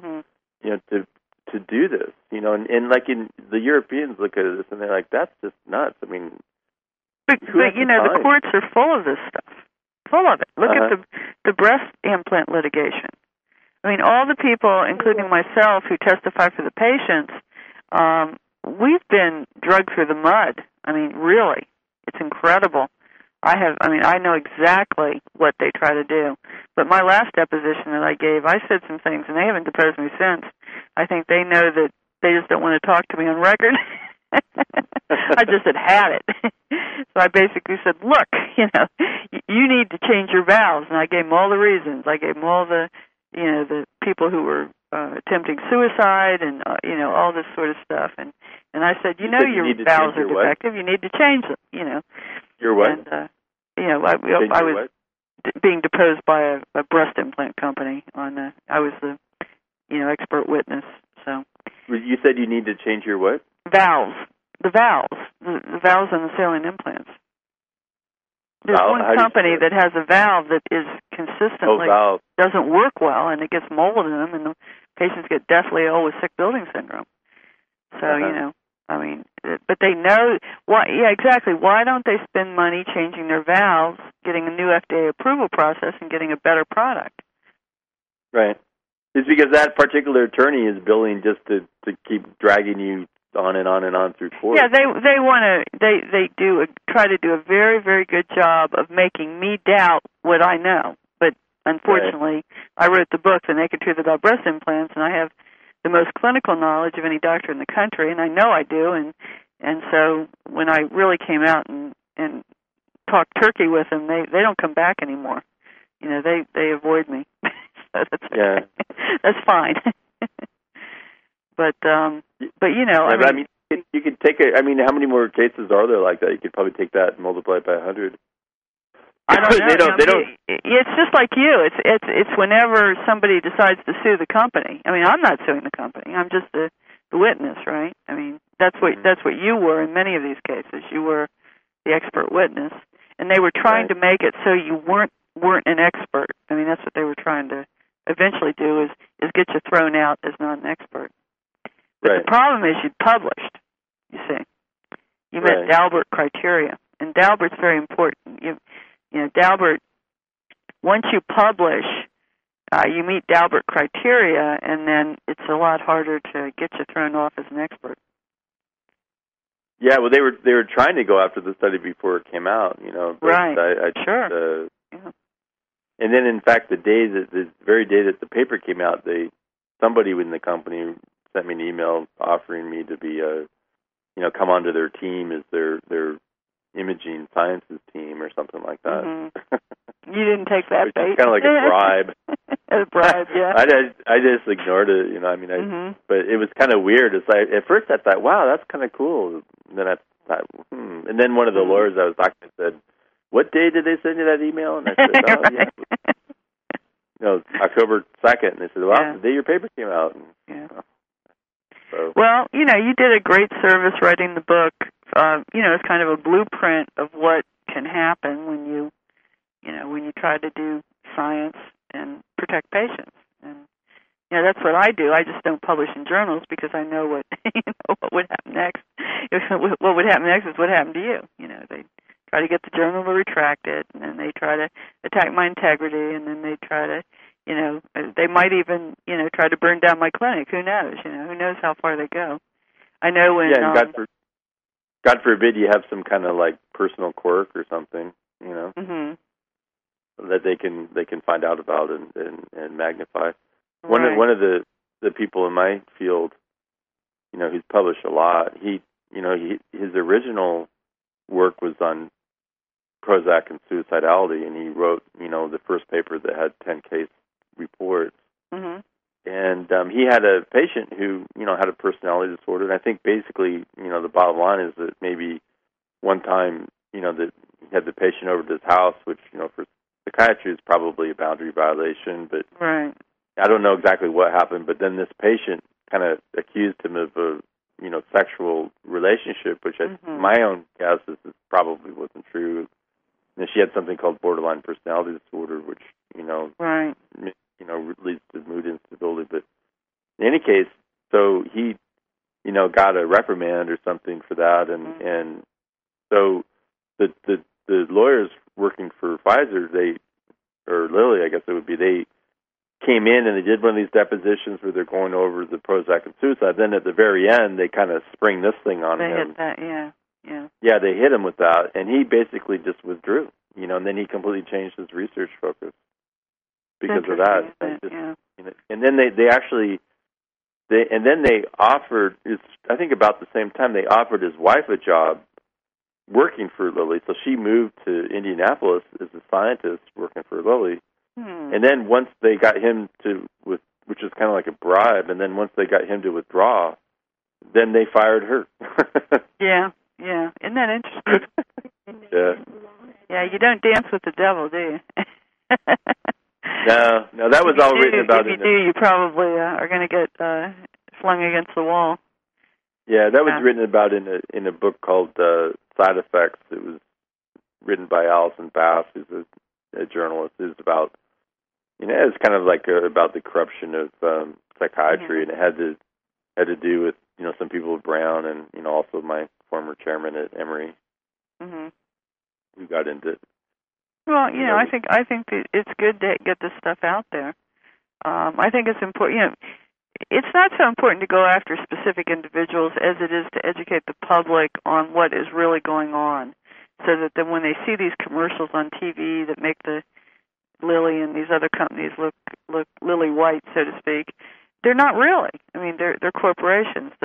do this, and like in the Europeans look at this and they're like, that's just nuts. I mean, but the courts are full of this stuff, full of it. Look at the breast implant litigation. I mean, all the people, including myself, who testify for the patients, we've been dragged through the mud. I mean, really, it's incredible. I know exactly what they try to do. But my last deposition that I gave, I said some things, and they haven't deposed me since. I think they know that they just don't want to talk to me on record. I just had it. So I basically said, look, you need to change your vows. And I gave them all the reasons. I gave them all the people who were attempting suicide and, all this sort of stuff. And And I said, you your valves are defective. You need to change them. Your what? And I was being deposed by a breast implant company. I was the expert witness. So you said you need to change your what? Valves. The valves on the saline implants. There's one company that has a valve that is consistently doesn't work well, and it gets mold in them, and the patients get deathly ill with sick building syndrome. So, but they know why. Yeah, exactly. Why don't they spend money changing their valves, getting a new FDA approval process, and getting a better product? Right. It's because that particular attorney is billing just to keep dragging you on and on and on through court. Yeah, they try to do a very, very good job of making me doubt what I know. But unfortunately, I wrote the book, The Naked Truth About Breast Implants, and I have the most clinical knowledge of any doctor in the country, and I know I do. And so when I really came out and talked turkey with them, they don't come back anymore. They avoid me. So that's okay. That's fine. But you could take how many more cases are there like that? You could probably take that and multiply it by 100. I don't know. They don't. It's just like you. It's whenever somebody decides to sue the company. I mean, I'm not suing the company. I'm just the witness, right? I mean, that's what you were in many of these cases. You were the expert witness, and they were trying to make it so you weren't an expert. I mean, that's what they were trying to eventually do is get you thrown out as not an expert. But the problem is you published, you see. You met Daubert criteria. And Daubert's very important. Daubert, once you publish, you meet Daubert criteria, and then it's a lot harder to get you thrown off as an expert. Yeah, well, they were trying to go after the study before it came out, Right. Sure. And then, in fact, the very day that the paper came out, somebody in the company sent me an email offering me to be come onto their team as their imaging sciences team or something like that. Mm-hmm. You didn't take that bait. It's kind of like a bribe. A bribe, yeah. I just ignored it, but it was kind of weird. It's like, at first I thought, wow, that's kind of cool. And then I thought, And then one of the lawyers I was talking to said, what day did they send you that email? And I said, October 2nd. And they said, well, the day your paper came out. And, so. Well, you did a great service writing the book. It's kind of a blueprint of what can happen when you try to do science and protect patients. And that's what I do. I just don't publish in journals because I know what what would happen next. What would happen next is what happened to you. They try to get the journal to retract it, and then they try to attack my integrity, and then they try to, they might even, try to burn down my clinic. Who knows? Who knows how far they go? I know when. Yeah, and God forbid you have some kind of like personal quirk or something, that they can find out about and magnify. One of the people in my field, who's published a lot. His original work was on Prozac and suicidality, and he wrote, the first paper that had 10 case reports. Mm-hmm. And he had a patient who, had a personality disorder. And I think basically, the bottom line is that maybe one time, that he had the patient over to his house, which, for psychiatry is probably a boundary violation. But I don't know exactly what happened. But then this patient kind of accused him of a, sexual relationship, which my own guess is it probably wasn't true. And she had something called borderline personality disorder, which, leads to mood instability. But in any case, so he, got a reprimand or something for that. And so the lawyers working for Pfizer, or Lilly, I guess it would be, they came in and they did one of these depositions where they're going over the Prozac and suicide. Then at the very end, they kind of spring this thing on him. They hit that, yeah. Yeah, they hit him with that, and he basically just withdrew, and then he completely changed his research focus because of that. And then they offered, I think about the same time, they offered his wife a job working for Lilly. So she moved to Indianapolis as a scientist working for Lilly. And then once they got him which is kind of like a bribe, and then once they got him to withdraw, then they fired her. Yeah. Isn't that interesting? Yeah. Yeah, you don't dance with the devil, do you? No, that was all written about. If you do, you probably are going to get flung against the wall. Yeah, that was written about in a book called Side Effects. It was written by Alison Bass, who's a journalist. It's about, it's kind of like about the corruption of psychiatry, and it had to do with some people at Brown, and also my former chairman at Emory, who got into it. Well, I think that it's good to get this stuff out there. I think it's important. It's not so important to go after specific individuals as it is to educate the public on what is really going on, so that then when they see these commercials on TV that make the Lilly and these other companies look lily white, so to speak, they're not really. I mean, they're corporations. The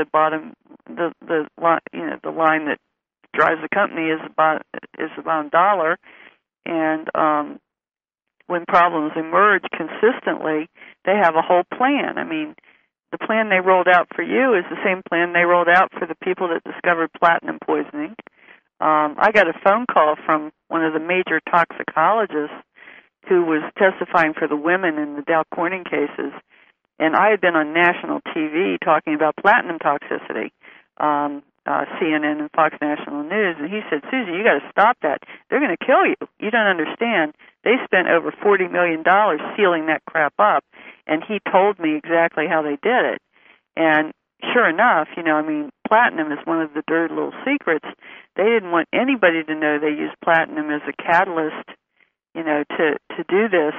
line that drives the company is about $1. And when problems emerge consistently, they have a whole plan. I mean, the plan they rolled out for you is the same plan they rolled out for the people that discovered platinum poisoning. I got a phone call from one of the major toxicologists who was testifying for the women in the Dow Corning cases, and I had been on national TV talking about platinum toxicity. CNN and Fox National News, and he said, "Susan, you got to stop that. They're going to kill you. You don't understand. They spent over $40 million sealing that crap up," and he told me exactly how they did it. And sure enough, platinum is one of the dirty little secrets. They didn't want anybody to know they used platinum as a catalyst, to do this,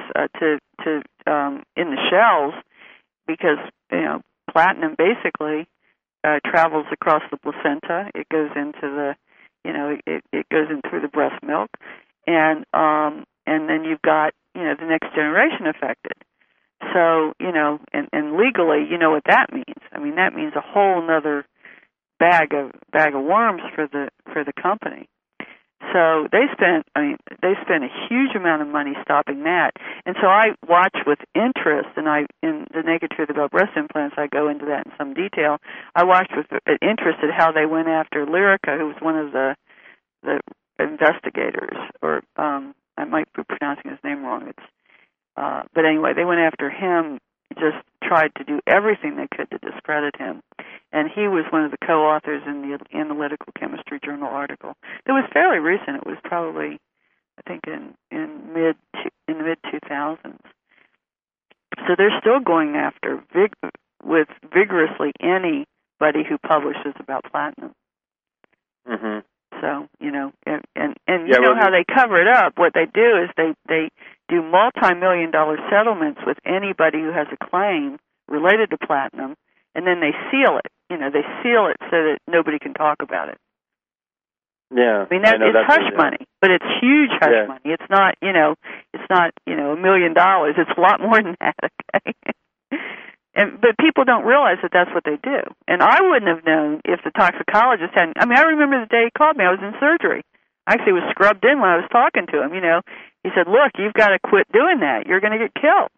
in the shells, because, platinum basically travels across the placenta. It goes into the, it goes in through the breast milk, and then you've got, the next generation affected. So, and legally, you know what that means. I mean, that means a whole nother bag of worms for the company. So they spent a huge amount of money stopping that. And so I watch with interest, and in The Naked Truth About Breast Implants, I go into that in some detail. I watched with interest at how they went after Lyrica, who was one of the investigators, or I might be pronouncing his name wrong. But anyway, they went after him, just tried to do everything they could to discredit him. And he was one of the co-authors in the Analytical Chemistry Journal article. It was fairly recent. It was probably, I think, in the mid 2000s. So they're still going after vigorously anybody who publishes about platinum. Mm-hmm. So how they cover it up. What they do is they do multi-million-dollar settlements with anybody who has a claim related to platinum, and then they seal it. They seal it so that nobody can talk about it. Yeah, I mean it's hush money, but it's huge hush money. It's not $1 million. It's a lot more than that. Okay, but people don't realize that that's what they do. And I wouldn't have known if the toxicologist hadn't. I mean, I remember the day he called me. I was in surgery. I actually was scrubbed in when I was talking to him. He said, "Look, you've got to quit doing that. You're going to get killed."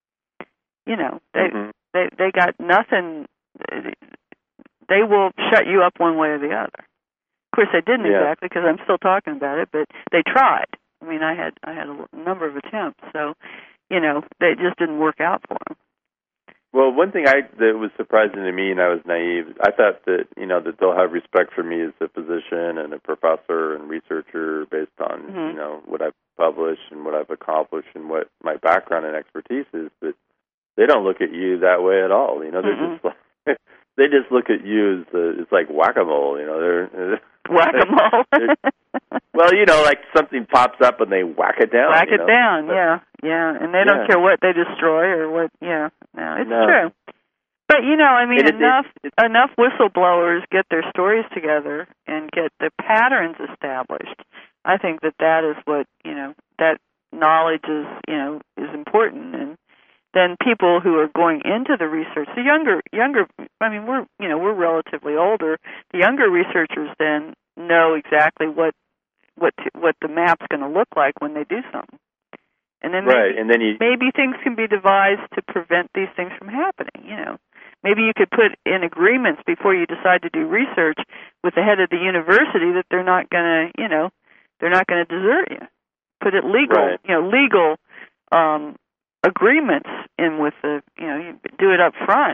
They got nothing. They will shut you up one way or the other. Of course, they didn't exactly, because I'm still talking about it, but they tried. I mean, I had a number of attempts, so they just didn't work out for them. Well, one thing that was surprising to me, and I was naive, I thought that that they'll have respect for me as a physician and a professor and researcher based on what I've published and what I've accomplished and what my background and expertise is, but they don't look at you that way at all. They're just like, they just look at you as it's like whack-a-mole. They're whack-a-mole. Well, like something pops up and they whack it down. Whack it down, yeah, and they don't care what they destroy or what. Yeah, no, it's true. But enough whistleblowers get their stories together and get the patterns established. I think that is what that knowledge is important. And then people who are going into the research, the younger. I mean, we're relatively older. The younger researchers then know exactly what the map's going to look like when they do something. And then maybe things can be devised to prevent these things from happening. maybe you could put in agreements before you decide to do research with the head of the university that they're not going to, they're not going to desert you. Put it legal, legal agreements in with the, you do it up front.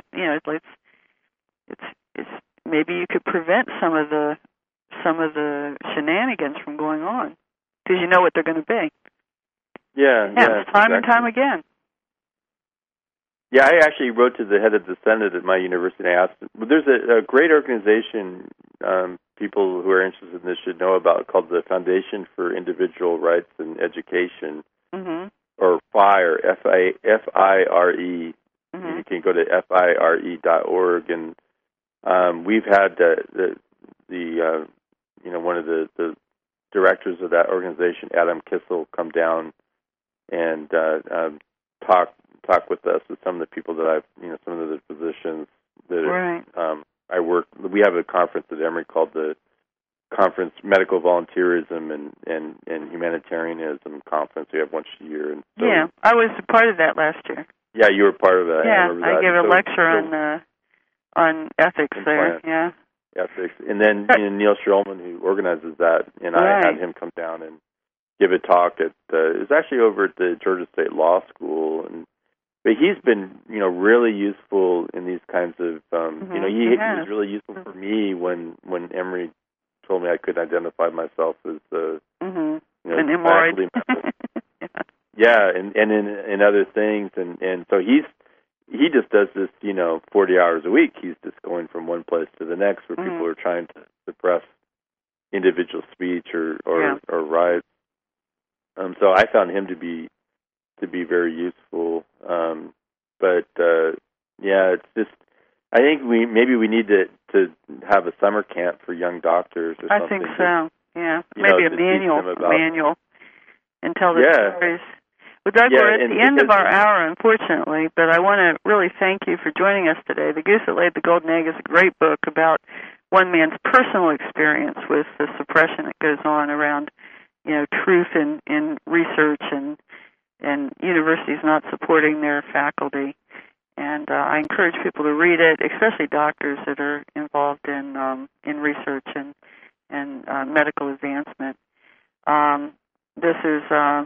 It's maybe you could prevent some of the shenanigans from going on because you know what they're going to be. Yeah, time and time again. Yeah, I actually wrote to the head of the Senate at my university and I asked him, well, there's a great organization people who are interested in this should know about called the Foundation for Individual Rights and Education, or FIRE, F-I-R-E. You can go to FIRE.org, and we've had one of the directors of that organization, Adam Kissel, come down and talk with us, with some of the people that I've, some of the physicians that I work. We have a conference at Emory called the Conference Medical Volunteerism and Humanitarianism Conference. We have once a year. And so, I was a part of that last year. Yeah, you were part of that. Yeah, I gave a lecture on ethics there. Yeah. Ethics, and then Neil Schulman, who organizes that, and I had him come down and give a talk at. It was actually over at the Georgia State Law School, but he's been really useful in these kinds of. He was really useful for me when Emory told me I could identify myself as an hemorrhoid. Yeah, and in other things, and so he just does this, 40 hours a week. He's just going from one place to the next where people are trying to suppress individual speech or rights. So I found him to be very useful. It's just, I think we need to have a summer camp for young doctors or something. I think so. Yeah, maybe a manual, and tell the stories. Well, Doug, we're at the end of our hour, unfortunately, but I want to really thank you for joining us today. The Goose That Laid the Golden Egg is a great book about one man's personal experience with the suppression that goes on around, truth in research and universities not supporting their faculty. And I encourage people to read it, especially doctors that are involved in research and medical advancement. This is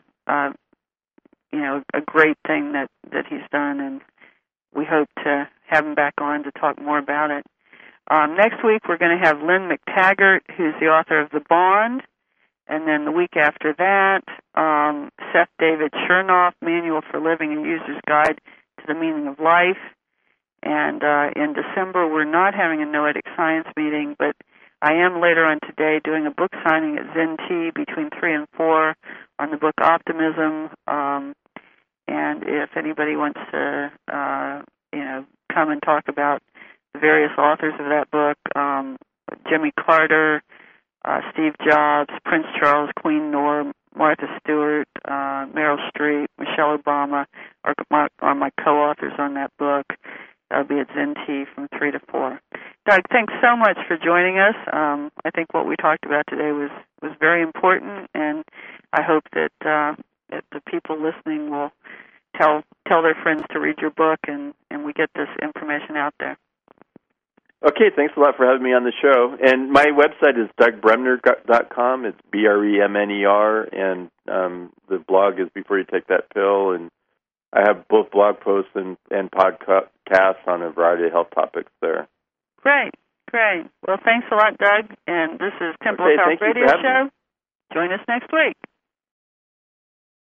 a great thing that he's done, and we hope to have him back on to talk more about it. Next week we're going to have Lynn McTaggart, who's the author of The Bond, and then the week after that, Seth David Chernoff, Manual for Living, a User's Guide to the Meaning of Life. And in December we're not having a Noetic Science meeting, but I am later on today doing a book signing at Zen Tea between 3 and 4 on the book Optimism. And if anybody wants to, come and talk about the various authors of that book, Jimmy Carter, Steve Jobs, Prince Charles, Queen Noor, Martha Stewart, Meryl Streep, Michelle Obama are my co-authors on that book. That'll be at Zen Tea from 3 to 4. Doug, thanks so much for joining us. I think what we talked about today was very important, and I hope that the people listening will tell their friends to read your book, and we get this information out there. Okay, thanks a lot for having me on the show. And my website is DougBremner.com. It's BREMNER, and the blog is Before You Take That Pill, and I have both blog posts and podcasts on a variety of health topics there. Great. Well, thanks a lot, Doug. And this is Temple of Health Radio Show. Join us next week.